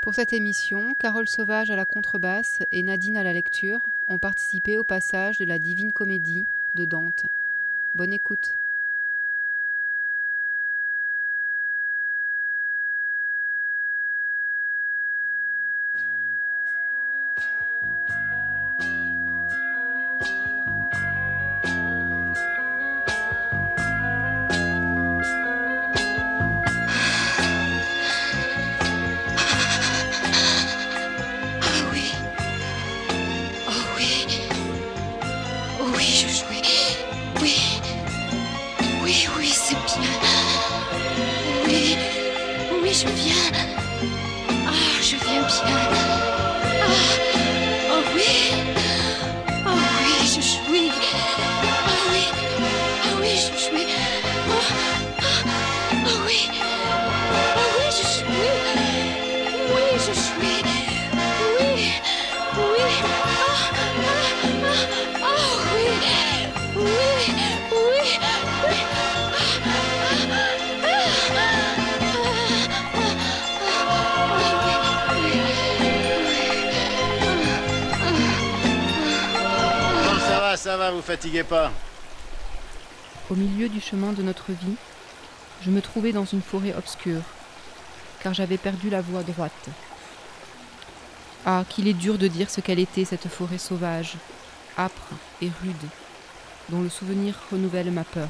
Pour cette émission, Carole Sauvage à la contrebasse et Nadine à la lecture ont participé au passage de la Divine Comédie de Dante. Bonne écoute. Je viens. Ah, je viens bien. Ah, oh oui. Oh oui, je jouis. Ah oui. Ah oui, je jouis. Oh oui. Ah oui, je jouis. Oui, je jouis. Oui. Oui. Oui. Oui. Oui. Ça va, vous fatiguez pas. Au milieu du chemin de notre vie, je me trouvais dans une forêt obscure, car j'avais perdu la voie droite. Ah, qu'il est dur de dire ce qu'elle était, cette forêt sauvage, âpre et rude, dont le souvenir renouvelle ma peur.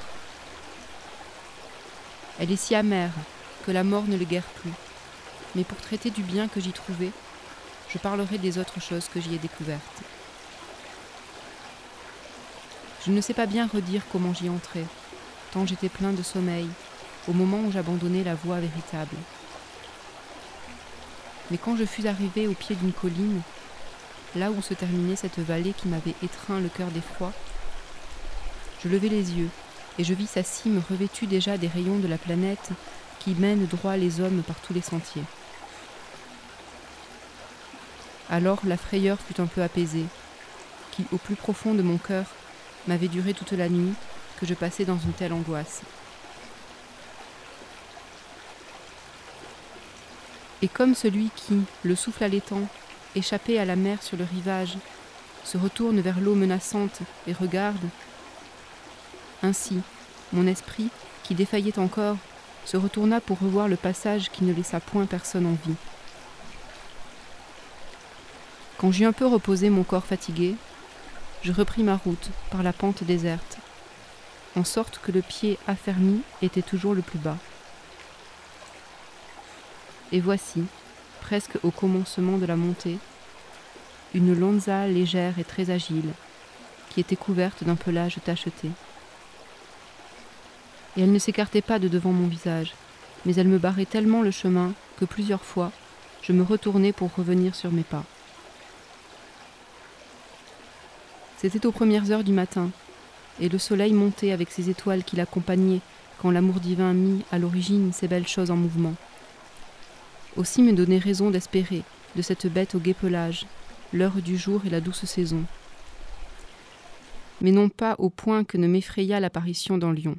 Elle est si amère que la mort ne le guère plus, mais pour traiter du bien que j'y trouvais, je parlerai des autres choses que j'y ai découvertes. Je ne sais pas bien redire comment j'y entrais, tant j'étais plein de sommeil, au moment où j'abandonnais la voie véritable. Mais quand je fus arrivé au pied d'une colline, là où se terminait cette vallée qui m'avait étreint le cœur d'effroi, je levai les yeux et je vis sa cime revêtue déjà des rayons de la planète qui mène droit les hommes par tous les sentiers. Alors la frayeur fut un peu apaisée, qui, au plus profond de mon cœur, m'avait duré toute la nuit, que je passais dans une telle angoisse. Et comme celui qui, le souffle allaitant, échappé à la mer sur le rivage, se retourne vers l'eau menaçante et regarde, ainsi, mon esprit, qui défaillait encore, se retourna pour revoir le passage qui ne laissa point personne en vie. Quand j'eus un peu reposé mon corps fatigué, je repris ma route par la pente déserte, en sorte que le pied affermi était toujours le plus bas. Et voici, presque au commencement de la montée, une lonza légère et très agile, qui était couverte d'un pelage tacheté. Et elle ne s'écartait pas de devant mon visage, mais elle me barrait tellement le chemin que plusieurs fois, je me retournai pour revenir sur mes pas. C'était aux premières heures du matin, et le soleil montait avec ses étoiles qui l'accompagnaient quand l'amour divin mit à l'origine ces belles choses en mouvement. Aussi me donnait raison d'espérer de cette bête au gai pelage, l'heure du jour et la douce saison. Mais non pas au point que ne m'effraya l'apparition d'un lion.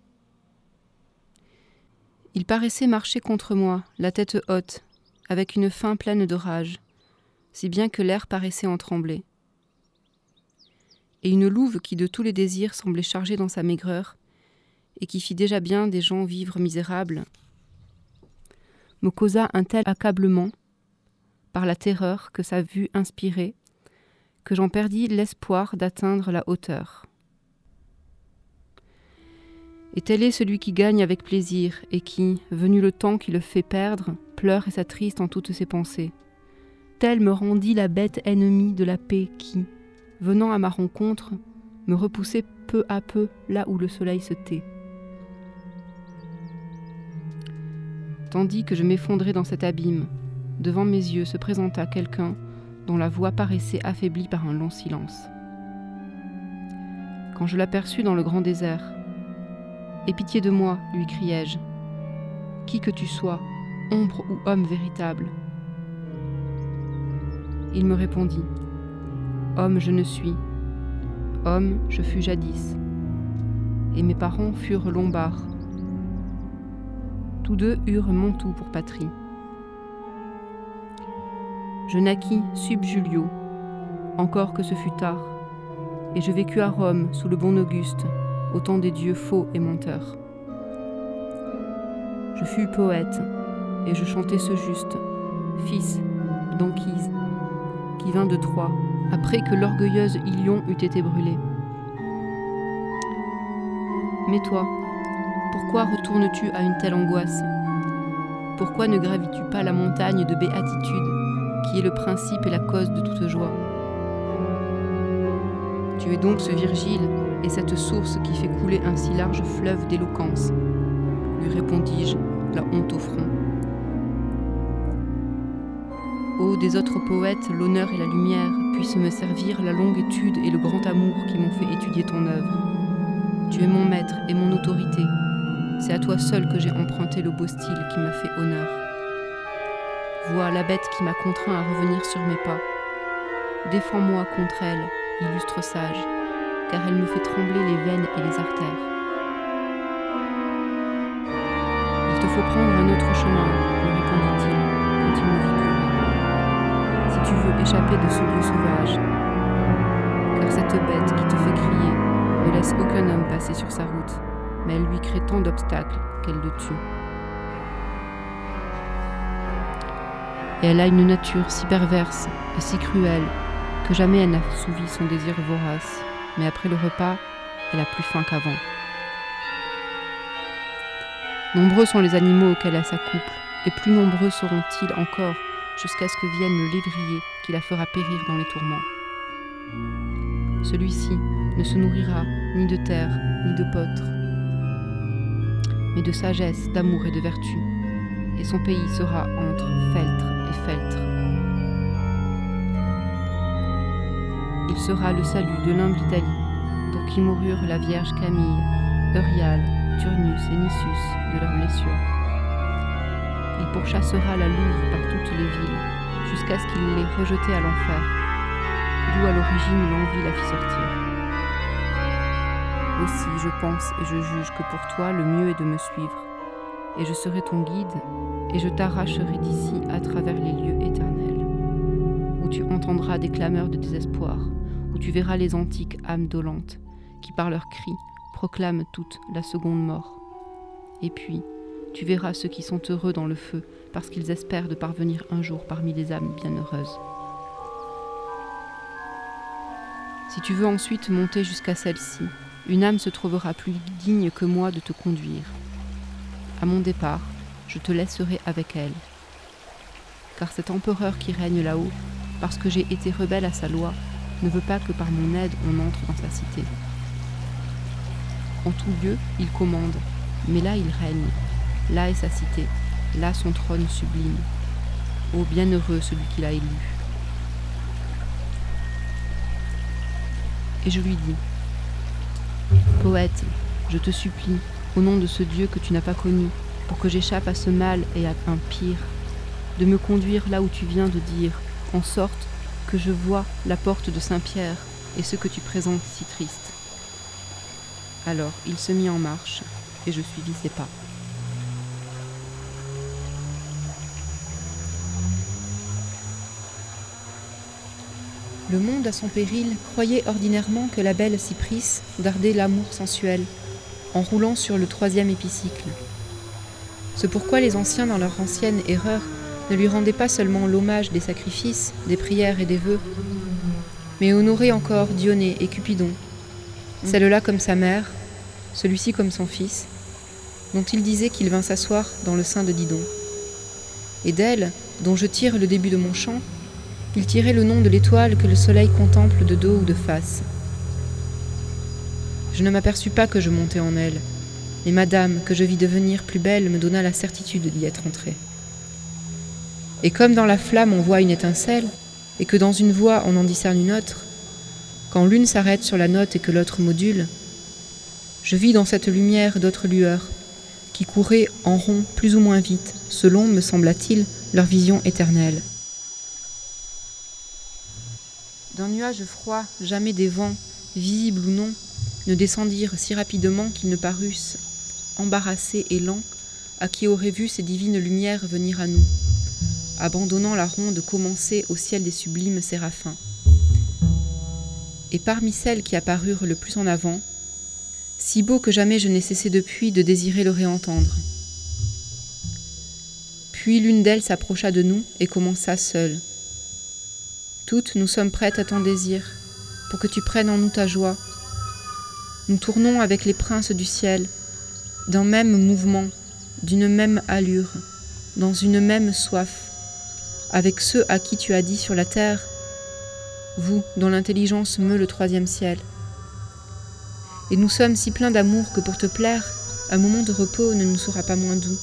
Il paraissait marcher contre moi, la tête haute, avec une faim pleine de rage, si bien que l'air paraissait en trembler. Et une louve qui de tous les désirs semblait chargée dans sa maigreur, et qui fit déjà bien des gens vivre misérables, me causa un tel accablement, par la terreur que sa vue inspirait, que j'en perdis l'espoir d'atteindre la hauteur. Et tel est celui qui gagne avec plaisir, et qui, venu le temps qui le fait perdre, pleure et s'attriste en toutes ses pensées. Telle me rendit la bête ennemie de la paix qui, venant à ma rencontre, me repoussait peu à peu là où le soleil se tait. Tandis que je m'effondrais dans cet abîme, devant mes yeux se présenta quelqu'un dont la voix paraissait affaiblie par un long silence. Quand je l'aperçus dans le grand désert, « Aie pitié de moi, lui criai-je. Qui que tu sois, ombre ou homme véritable. » Il me répondit. Homme je ne suis, homme je fus jadis, et mes parents furent lombards. Tous deux eurent Mantoue pour patrie. Je naquis sub Julio, encore que ce fût tard, et je vécus à Rome sous le bon Auguste, au temps des dieux faux et menteurs. Je fus poète, et je chantai ce juste, fils d'Anchise, qui vint de Troie, après que l'orgueilleuse Ilion eût été brûlée. Mais toi, pourquoi retournes-tu à une telle angoisse ? Pourquoi ne gravis-tu pas la montagne de béatitude, qui est le principe et la cause de toute joie ? Tu es donc ce Virgile et cette source qui fait couler un si large fleuve d'éloquence, lui répondis-je, la honte au front. Ô des autres poètes, l'honneur et la lumière puissent me servir la longue étude et le grand amour qui m'ont fait étudier ton œuvre. Tu es mon maître et mon autorité. C'est à toi seul que j'ai emprunté le beau style qui m'a fait honneur. Vois la bête qui m'a contraint à revenir sur mes pas. Défends-moi contre elle, illustre sage, car elle me fait trembler les veines et les artères. Il te faut prendre un autre chemin, me répondit-il, quand il me vit pleurer, si tu veux échapper de ce lieu sauvage, car cette bête qui te fait crier ne laisse aucun homme passer sur sa route, mais elle lui crée tant d'obstacles qu'elle le tue. Et elle a une nature si perverse et si cruelle que jamais elle n'a assouvi son désir vorace, mais après le repas, elle a plus faim qu'avant. Nombreux sont les animaux auxquels elle s'accouple, et plus nombreux seront-ils encore jusqu'à ce que vienne le lévrier qui la fera périr dans les tourments. Celui-ci ne se nourrira ni de terre, ni de potre, mais de sagesse, d'amour et de vertu, et son pays sera entre feltre et feltre. Il sera le salut de l'humble Italie, pour qui moururent la Vierge Camille, Euriale, Turnus et Nisus de leurs blessures. Il pourchassera la louve par toutes les villes, jusqu'à ce qu'il l'ait rejetée à l'enfer, d'où à l'origine l'envie la fit sortir. Aussi, je pense et je juge que pour toi, le mieux est de me suivre, et je serai ton guide, et je t'arracherai d'ici à travers les lieux éternels, où tu entendras des clameurs de désespoir, où tu verras les antiques âmes dolentes, qui par leurs cris proclament toute la seconde mort. Et puis, tu verras ceux qui sont heureux dans le feu, parce qu'ils espèrent de parvenir un jour parmi les âmes bienheureuses. Si tu veux ensuite monter jusqu'à celle-ci, une âme se trouvera plus digne que moi de te conduire. À mon départ, je te laisserai avec elle. Car cet empereur qui règne là-haut, parce que j'ai été rebelle à sa loi, ne veut pas que par mon aide on entre dans sa cité. En tout lieu, il commande, mais là il règne, là est sa cité, là son trône sublime. Ô bienheureux celui qu'il a élu. Et je lui dis, poète, je te supplie, au nom de ce Dieu que tu n'as pas connu, pour que j'échappe à ce mal et à un pire, de me conduire là où tu viens de dire, en sorte que je vois la porte de Saint-Pierre et ce que tu présentes si triste. Alors il se mit en marche, et je suivis ses pas. Le monde à son péril croyait ordinairement que la belle Cypris dardait l'amour sensuel, en roulant sur le 3e épicycle. C'est pourquoi les anciens, dans leur ancienne erreur, ne lui rendaient pas seulement l'hommage des sacrifices, des prières et des vœux, mais honoraient encore Dionée et Cupidon, celle-là comme sa mère, celui-ci comme son fils, dont il disait qu'il vint s'asseoir dans le sein de Didon. Et d'elle, dont je tire le début de mon chant, il tirait le nom de l'étoile que le soleil contemple de dos ou de face. Je ne m'aperçus pas que je montais en elle, mais madame, que je vis devenir plus belle, me donna la certitude d'y être entrée. Et comme dans la flamme on voit une étincelle, et que dans une voix on en discerne une autre, quand l'une s'arrête sur la note et que l'autre module, je vis dans cette lumière d'autres lueurs, qui couraient en rond plus ou moins vite, selon, me sembla-t-il, leur vision éternelle. D'un nuage froid, jamais des vents, visibles ou non, ne descendirent si rapidement qu'ils ne parussent, embarrassés et lents, à qui aurait vu ces divines lumières venir à nous, abandonnant la ronde commencée au ciel des sublimes séraphins. Et parmi celles qui apparurent le plus en avant, si beau que jamais je n'ai cessé depuis de désirer le réentendre. Puis l'une d'elles s'approcha de nous et commença seule. Toutes, nous sommes prêtes à ton désir, pour que tu prennes en nous ta joie. Nous tournons avec les princes du ciel, d'un même mouvement, d'une même allure, dans une même soif, avec ceux à qui tu as dit sur la terre, vous, dont l'intelligence meut le troisième ciel. Et nous sommes si pleins d'amour que pour te plaire, un moment de repos ne nous sera pas moins doux.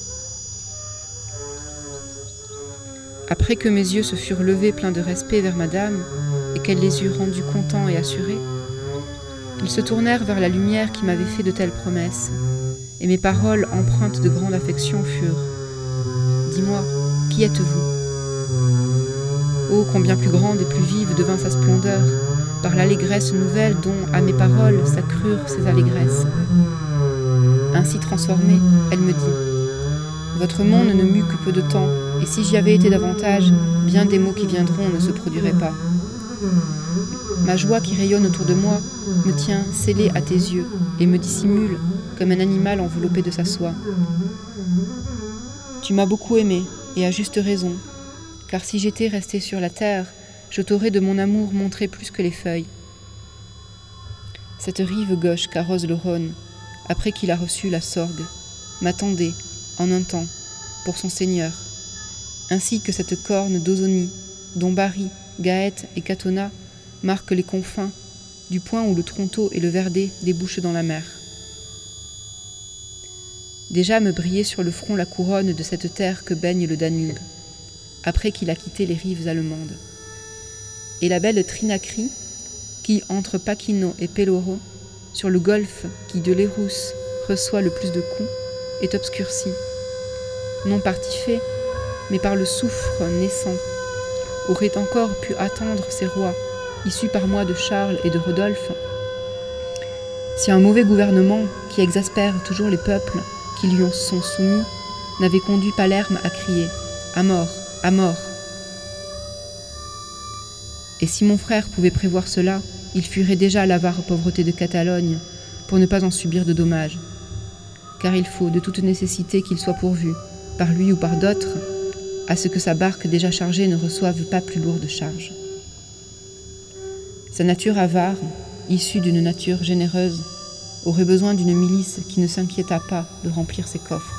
Après que mes yeux se furent levés pleins de respect vers madame, et qu'elle les eut rendus contents et assurés, ils se tournèrent vers la lumière qui m'avait fait de telles promesses, et mes paroles empreintes de grande affection furent « Dis-moi, qui êtes-vous » Oh, combien plus grande et plus vive devint sa splendeur, par l'allégresse nouvelle dont, à mes paroles, s'accrurent ses allégresses. Ainsi transformée, elle me dit « Votre monde ne m'eut que peu de temps, et si j'y avais été davantage, bien des maux qui viendront ne se produiraient pas. Ma joie qui rayonne autour de moi me tient scellée à tes yeux et me dissimule comme un animal enveloppé de sa soie. Tu m'as beaucoup aimé, et à juste raison, car si j'étais restée sur la terre, je t'aurais de mon amour montré plus que les feuilles. Cette rive gauche qu'arrose le Rhône, après qu'il a reçu la Sorgue, m'attendait, en un temps, pour son seigneur, ainsi que cette corne d'Ausonie, dont Bari, Gaète et Catona marquent les confins, du point où le Tronto et le Verdé débouchent dans la mer. Déjà me brillait sur le front la couronne de cette terre que baigne le Danube, après qu'il a quitté les rives allemandes. Et la belle Trinacrie, qui, entre Pachino et Peloro, sur le golfe qui de l'Érousse reçoit le plus de coups, est obscurcie, non par Typhée, mais par le soufre naissant, aurait encore pu attendre ces rois, issus par moi de Charles et de Rodolphe, si un mauvais gouvernement, qui exaspère toujours les peuples qui lui sont soumis, n'avait conduit Palerme à crier « À mort, à mort !» Et si mon frère pouvait prévoir cela, il fuirait déjà l'avare pauvreté de Catalogne pour ne pas en subir de dommages. Car il faut de toute nécessité qu'il soit pourvu, par lui ou par d'autres, à ce que sa barque déjà chargée ne reçoive pas plus lourde charge. Sa nature avare, issue d'une nature généreuse, aurait besoin d'une milice qui ne s'inquiéta pas de remplir ses coffres.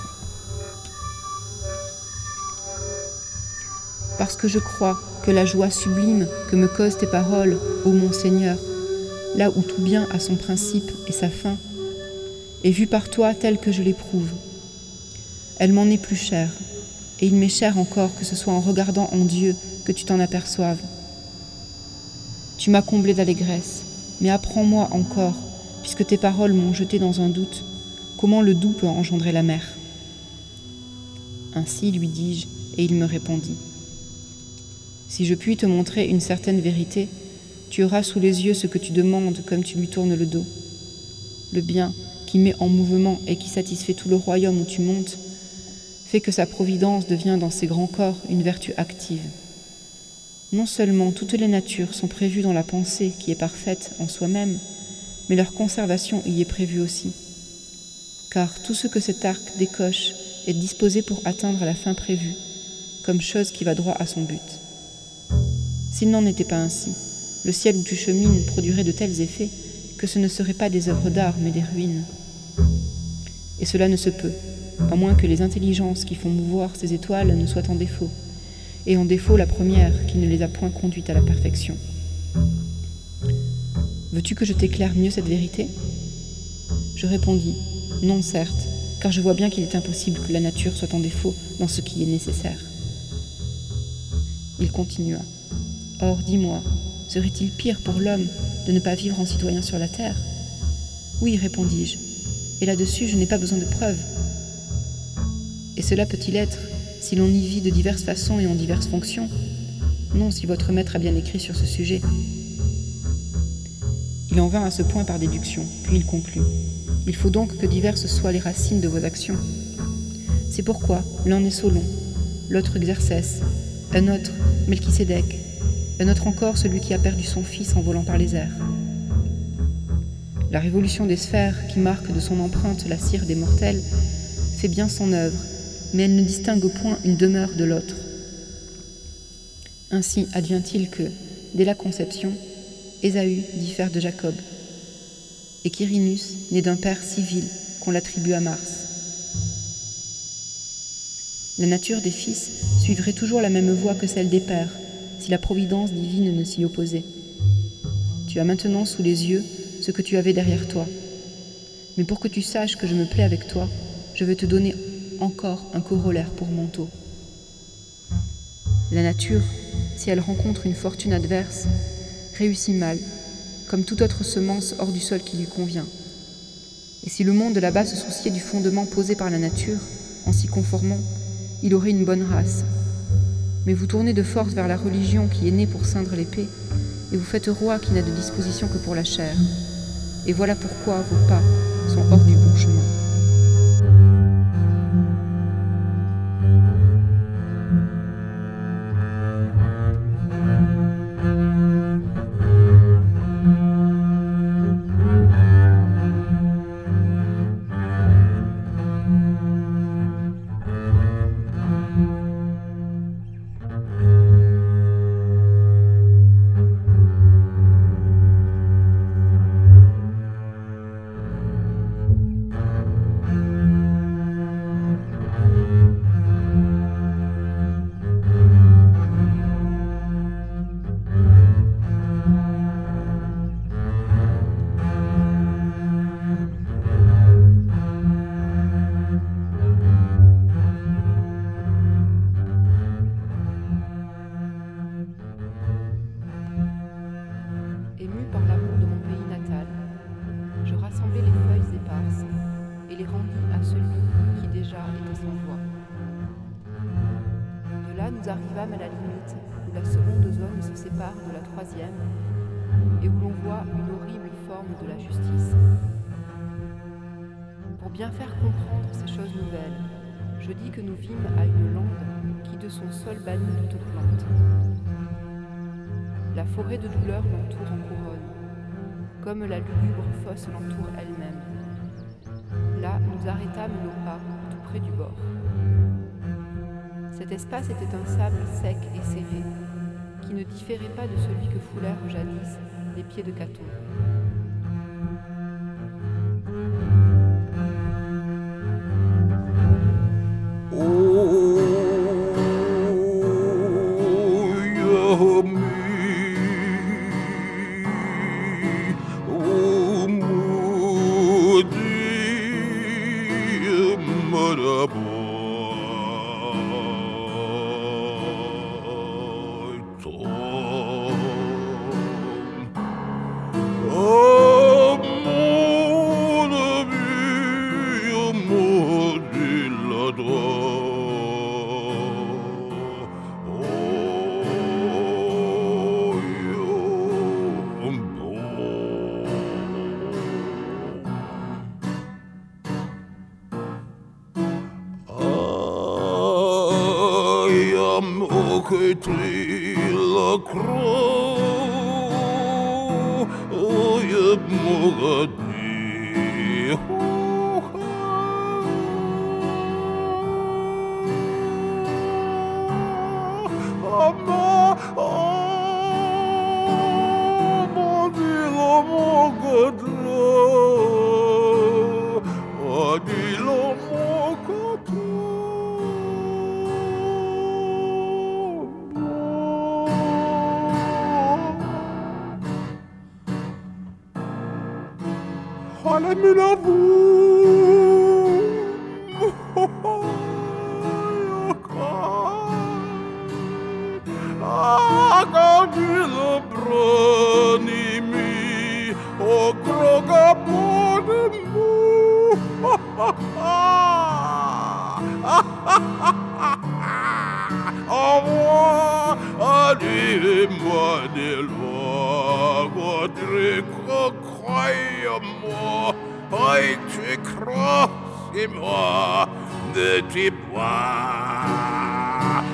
Parce que je crois que la joie sublime que me causent tes paroles, ô mon Seigneur, là où tout bien a son principe et sa fin, est vue par toi telle que je l'éprouve. Elle m'en est plus chère, et il m'est cher encore que ce soit en regardant en Dieu que tu t'en aperçoives. Tu m'as comblé d'allégresse, mais apprends-moi encore, puisque tes paroles m'ont jeté dans un doute, comment le doux peut engendrer la mer. Ainsi lui dis-je, et il me répondit. Si je puis te montrer une certaine vérité, tu auras sous les yeux ce que tu demandes comme tu lui tournes le dos. Le bien, qui met en mouvement et qui satisfait tout le royaume où tu montes, fait que sa providence devient dans ses grands corps une vertu active. Non seulement toutes les natures sont prévues dans la pensée qui est parfaite en soi-même, mais leur conservation y est prévue aussi. Car tout ce que cet arc décoche est disposé pour atteindre la fin prévue, comme chose qui va droit à son but. S'il n'en était pas ainsi, le ciel où tu chemines produirait de tels effets que ce ne seraient pas des œuvres d'art mais des ruines. Et cela ne se peut, à moins que les intelligences qui font mouvoir ces étoiles ne soient en défaut, et en défaut la première qui ne les a point conduites à la perfection. Veux-tu que je t'éclaire mieux cette vérité ? Je répondis, non certes, car je vois bien qu'il est impossible que la nature soit en défaut dans ce qui est nécessaire. Il continua. Or, dis-moi, serait-il pire pour l'homme de ne pas vivre en citoyen sur la terre ? Oui, répondis-je, et là-dessus je n'ai pas besoin de preuves. Et cela peut-il être, si l'on y vit de diverses façons et en diverses fonctions ? Non, si votre maître a bien écrit sur ce sujet. Il en vint à ce point par déduction, puis il conclut. Il faut donc que diverses soient les racines de vos actions. C'est pourquoi l'un est Solon, l'autre Xerxès, un autre, Melchisédek, un autre encore, celui qui a perdu son fils en volant par les airs. La révolution des sphères, qui marque de son empreinte la cire des mortels, fait bien son œuvre, mais elle ne distingue point une demeure de l'autre. Ainsi advient-il que, dès la conception, Ésaü diffère de Jacob, et Quirinus naît d'un père civil qu'on l'attribue à Mars. La nature des fils suivrait toujours la même voie que celle des pères, si la providence divine ne s'y opposait. Tu as maintenant sous les yeux ce que tu avais derrière toi. Mais pour que tu saches que je me plais avec toi, je vais te donner encore un corollaire pour manteau. La nature, si elle rencontre une fortune adverse, réussit mal, comme toute autre semence hors du sol qui lui convient. Et si le monde là-bas se souciait du fondement posé par la nature, en s'y conformant, il aurait une bonne race. Mais vous tournez de force vers la religion qui est née pour ceindre l'épée, et vous faites roi qui n'a de disposition que pour la chair. Et voilà pourquoi vos pas sont hors du bon chemin. Ému par l'amour de mon pays natal, je rassemblai les feuilles éparses et les rendis à celui qui déjà était sans voix. De là, nous arrivâmes à la limite où la seconde zone se sépare de la troisième et où l'on voit une horrible forme de la justice. Pour bien faire comprendre ces choses nouvelles, je dis que nous vîmes à une lande qui de son sol bannit toute plante. La forêt de douleur l'entoure en couronne, comme la lugubre fosse l'entoure elle-même. Là, nous arrêtâmes nos pas, tout près du bord. Cet espace était un sable sec et serré, qui ne différait pas de celui que foulèrent jadis les pieds de Caton. la croix, я молодый.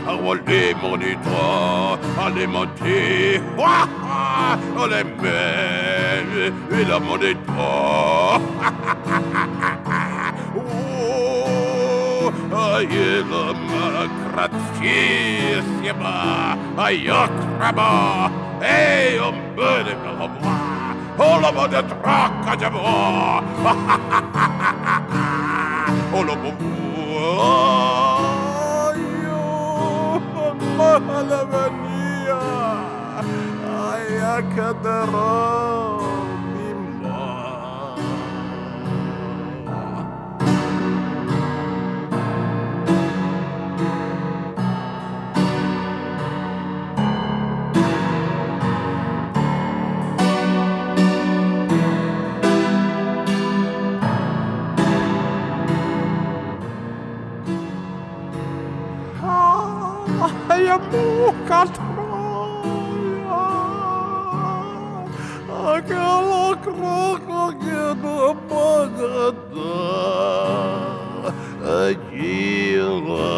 les moniteurs, alimenter, les mêmes, et la moniteur. Aïe, la gratissima, aïe, crama, et on me les revoit. Oh, la mode traque de moi. Oh, la mode. La mania, ay, cadera, bukan Troya, kalau kerana bagada, gila,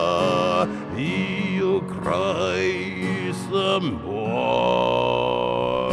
you cry some more.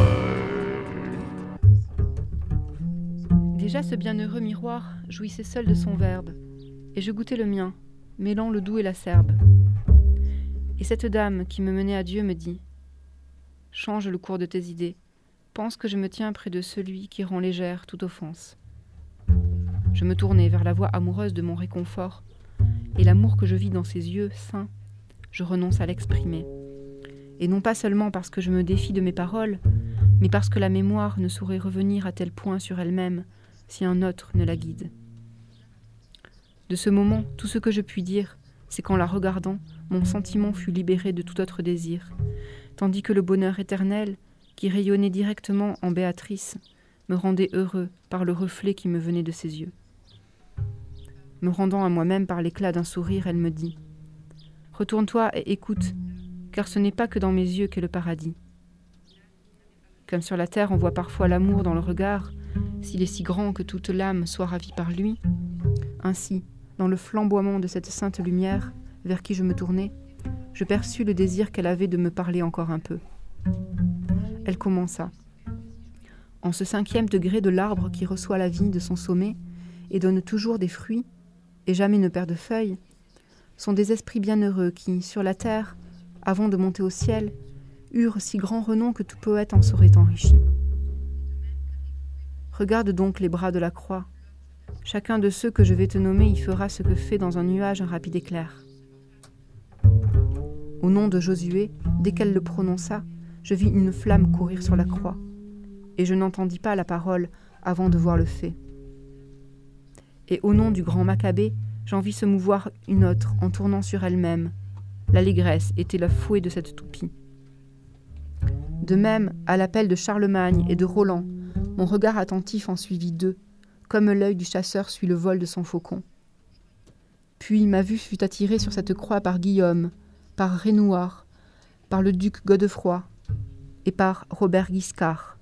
Déjà ce bienheureux miroir jouissait seul de son verbe, et je goûtais le mien, mêlant le doux et l'acerbe. Et cette dame qui me menait à Dieu me dit « Change le cours de tes idées, pense que je me tiens près de celui qui rend légère toute offense. » Je me tournai vers la voix amoureuse de mon réconfort, et l'amour que je vis dans ses yeux saints, je renonce à l'exprimer. Et non pas seulement parce que je me défie de mes paroles, mais parce que la mémoire ne saurait revenir à tel point sur elle-même si un autre ne la guide. De ce moment, tout ce que je puis dire, c'est qu'en la regardant, mon sentiment fut libéré de tout autre désir, tandis que le bonheur éternel, qui rayonnait directement en Béatrice, me rendait heureux par le reflet qui me venait de ses yeux. Me rendant à moi-même par l'éclat d'un sourire, elle me dit « Retourne-toi et écoute, car ce n'est pas que dans mes yeux qu'est le paradis. » Comme sur la terre on voit parfois l'amour dans le regard, s'il est si grand que toute l'âme soit ravie par lui, ainsi, dans le flamboiement de cette sainte lumière, vers qui je me tournai, je perçus le désir qu'elle avait de me parler encore un peu. Elle commença. En ce 5e degré de l'arbre qui reçoit la vie de son sommet et donne toujours des fruits, et jamais ne perd de feuilles, sont des esprits bienheureux qui, sur la terre, avant de monter au ciel, eurent si grand renom que tout poète en serait enrichi. Regarde donc les bras de la croix. Chacun de ceux que je vais te nommer y fera ce que fait dans un nuage un rapide éclair. Au nom de Josué, dès qu'elle le prononça, je vis une flamme courir sur la croix, et je n'entendis pas la parole avant de voir le fait. Et au nom du grand Maccabée, j'en vis se mouvoir une autre en tournant sur elle-même. L'allégresse était le fouet de cette toupie. De même, à l'appel de Charlemagne et de Roland, mon regard attentif en suivit deux, comme l'œil du chasseur suit le vol de son faucon. Puis ma vue fut attirée sur cette croix par Guillaume, par Raynouard, par le duc Godefroy et par Robert Guiscard.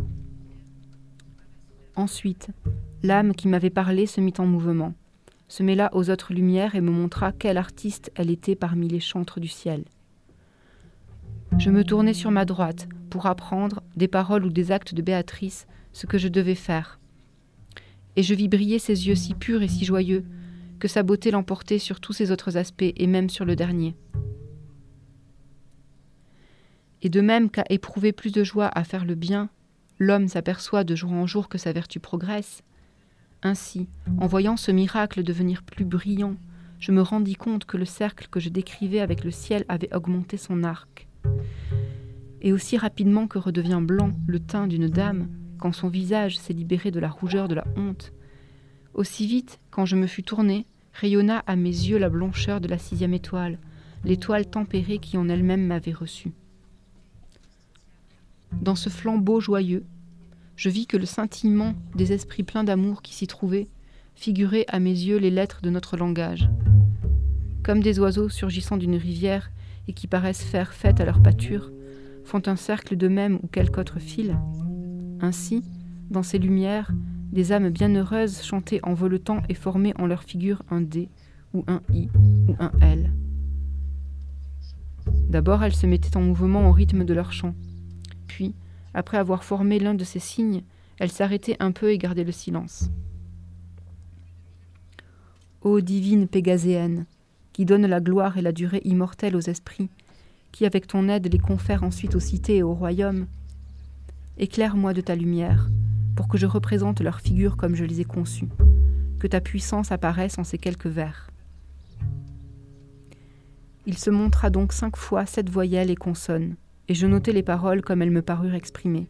Ensuite, l'âme qui m'avait parlé se mit en mouvement, se mêla aux autres lumières et me montra quelle artiste elle était parmi les chantres du ciel. Je me tournai sur ma droite pour apprendre, des paroles ou des actes de Béatrice, ce que je devais faire. Et je vis briller ses yeux si purs et si joyeux que sa beauté l'emportait sur tous ses autres aspects et même sur le dernier. Et de même qu'à éprouver plus de joie à faire le bien, l'homme s'aperçoit de jour en jour que sa vertu progresse, ainsi, en voyant ce miracle devenir plus brillant, je me rendis compte que le cercle que je décrivais avec le ciel avait augmenté son arc. Et aussi rapidement que redevient blanc le teint d'une dame, quand son visage s'est libéré de la rougeur de la honte, aussi vite, quand je me fus tourné, rayonna à mes yeux la blancheur de la 6e étoile, l'étoile tempérée qui en elle-même m'avait reçu. Dans ce flambeau joyeux, je vis que le scintillement des esprits pleins d'amour qui s'y trouvaient figurait à mes yeux les lettres de notre langage. Comme des oiseaux surgissant d'une rivière et qui paraissent faire fête à leur pâture, font un cercle d'eux-mêmes ou quelque autre fil. Ainsi, dans ces lumières, des âmes bienheureuses chantaient en voletant et formaient en leur figure un D ou un I ou un L. D'abord, elles se mettaient en mouvement au rythme de leur chant. Puis, après avoir formé l'un de ces signes, elles s'arrêtaient un peu et gardaient le silence. Ô divine Pégaséenne, qui donne la gloire et la durée immortelle aux esprits, qui avec ton aide les confère ensuite aux cités et aux royaumes, éclaire-moi de ta lumière, pour que je représente leurs figures comme je les ai conçues, que ta puissance apparaisse en ces quelques vers. Il se montra donc 5 fois 7 voyelles et consonnes, et je notai les paroles comme elles me parurent exprimées.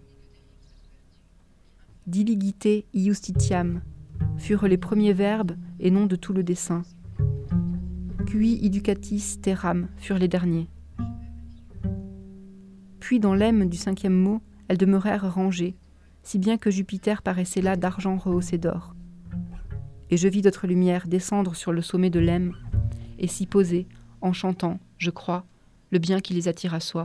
Diligite iustitiam furent les premiers verbes et non de tout le dessin. Cui educatis terram furent les derniers. Puis dans l'ème du 5e mot, elles demeurèrent rangées, si bien que Jupiter paraissait là d'argent rehaussé d'or. Et je vis d'autres lumières descendre sur le sommet de l'ème et s'y poser, en chantant, je crois, le bien qui les attire à soi.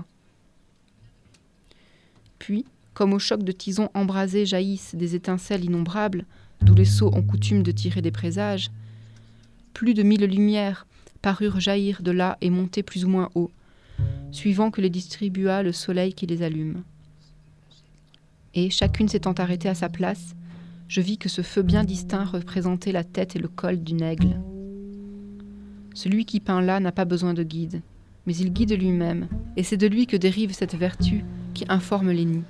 Puis, comme au choc de tisons embrasés jaillissent des étincelles innombrables, d'où les sots ont coutume de tirer des présages, plus de 1000 lumières parurent jaillir de là et monter plus ou moins haut, suivant que les distribua le soleil qui les allume. Et, chacune s'étant arrêtée à sa place, je vis que ce feu bien distinct représentait la tête et le col d'une aigle. Celui qui peint là n'a pas besoin de guide, mais il guide lui-même, et c'est de lui que dérive cette vertu qui informe les nids.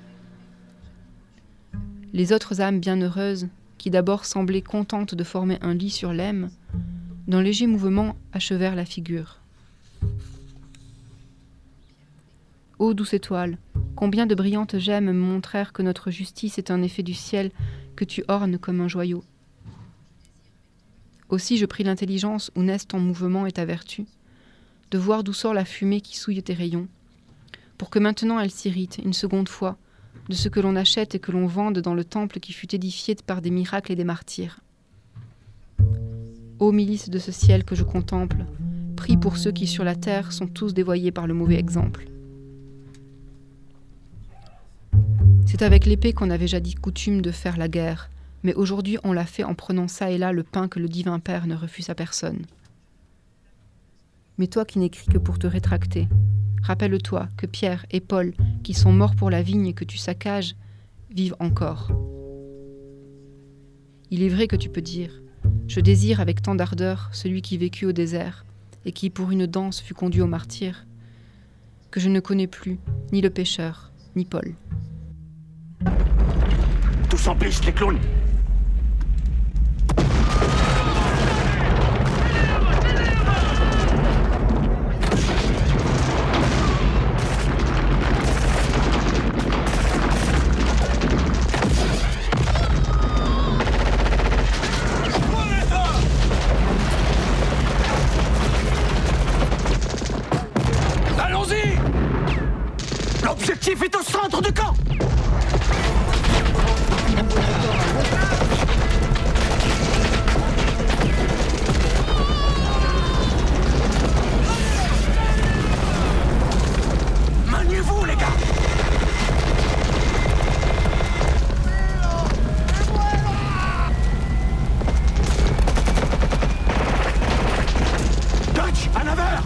Les autres âmes bienheureuses, qui d'abord semblaient contentes de former un lit sur l'ème, d'un léger mouvement achevèrent la figure. Ô douce étoile, combien de brillantes gemmes me montrèrent que notre justice est un effet du ciel que tu ornes comme un joyau. Aussi je pris l'intelligence où naissent ton mouvement et ta vertu, de voir d'où sort la fumée qui souille tes rayons, pour que maintenant elle s'irrite une seconde fois de ce que l'on achète et que l'on vende dans le temple qui fut édifié par des miracles et des martyrs. Ô milice de ce ciel que je contemple, prie pour ceux qui sur la terre sont tous dévoyés par le mauvais exemple. C'est avec l'épée qu'on avait jadis coutume de faire la guerre, mais aujourd'hui on l'a fait en prenant çà et là le pain que le divin Père ne refuse à personne. Mais toi qui n'écris que pour te rétracter, rappelle-toi que Pierre et Paul, qui sont morts pour la vigne que tu saccages, vivent encore. Il est vrai que tu peux dire « Je désire avec tant d'ardeur celui qui vécut au désert et qui pour une danse fut conduit au martyre, que je ne connais plus ni le pécheur, ni Paul. » Tous en piste, les clowns! Allons-y! L'objectif est au centre du camp! Maniez-vous, les gars! Dutch, à 9h!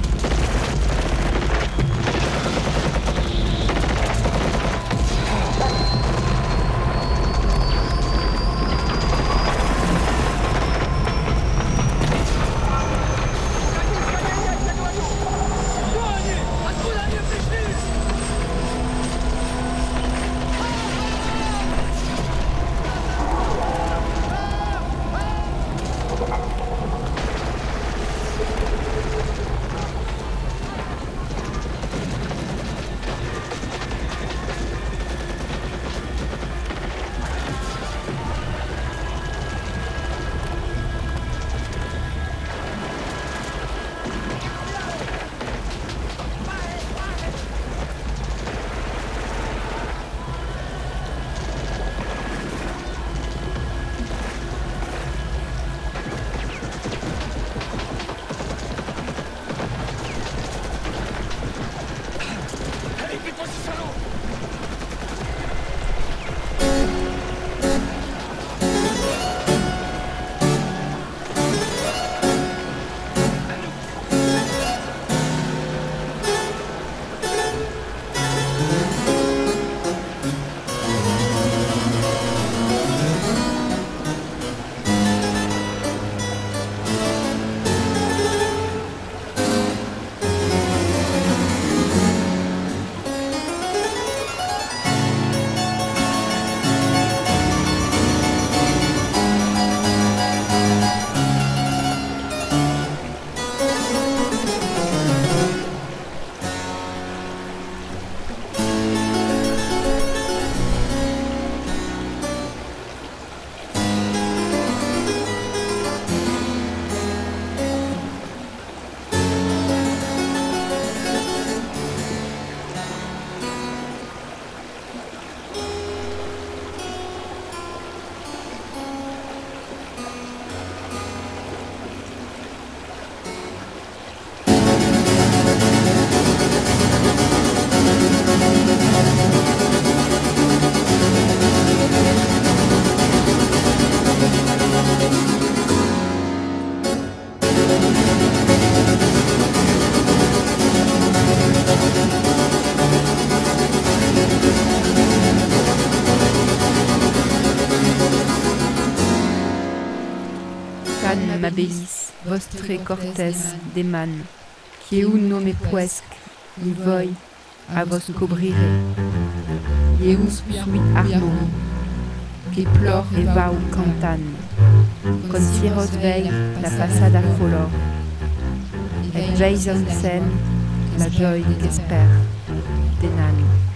abelis, vostre cortes deman, qui uno me puesc, ni voi, a vos cobrire, ieus sui armon, qui plor et vau cantan, concieros vei la passada color, et veis en scène la joie qu'espère denan.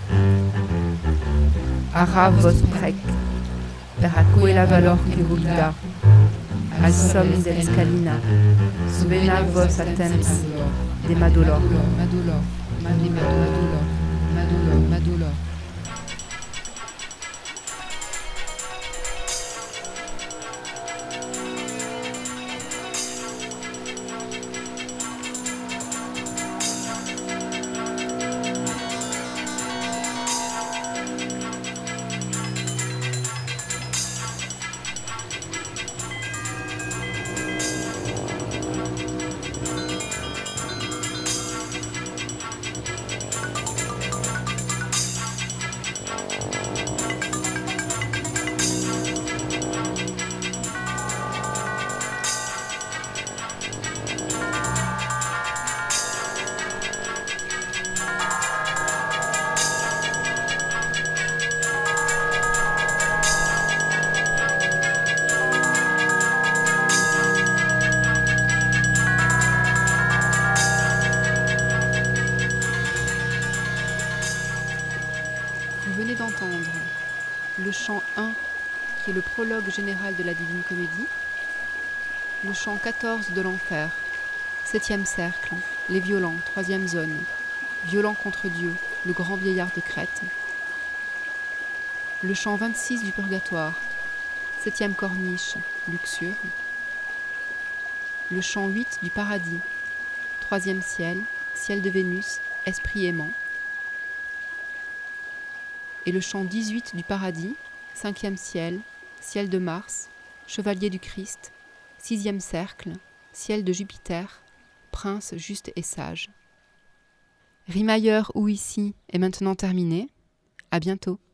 Ara vos prec, per acque la valor qui vulda, al som del scalina, svena vos a temps de madolor. Madolor. Vous venez d'entendre le chant 1, qui est le prologue général de la Divine Comédie, le chant 14 de l'Enfer, 7e cercle, les violents, 3e zone, violent contre Dieu, le grand vieillard de Crète, le chant 26 du Purgatoire, 7e corniche, luxure, le chant 8 du Paradis, 3e ciel, ciel de Vénus, esprit aimant, et le chant 18 du Paradis, 5e ciel, ciel de Mars, chevalier du Christ, 6e cercle, ciel de Jupiter, prince juste et sage. Rime ailleurs ou ici est maintenant terminé. À bientôt.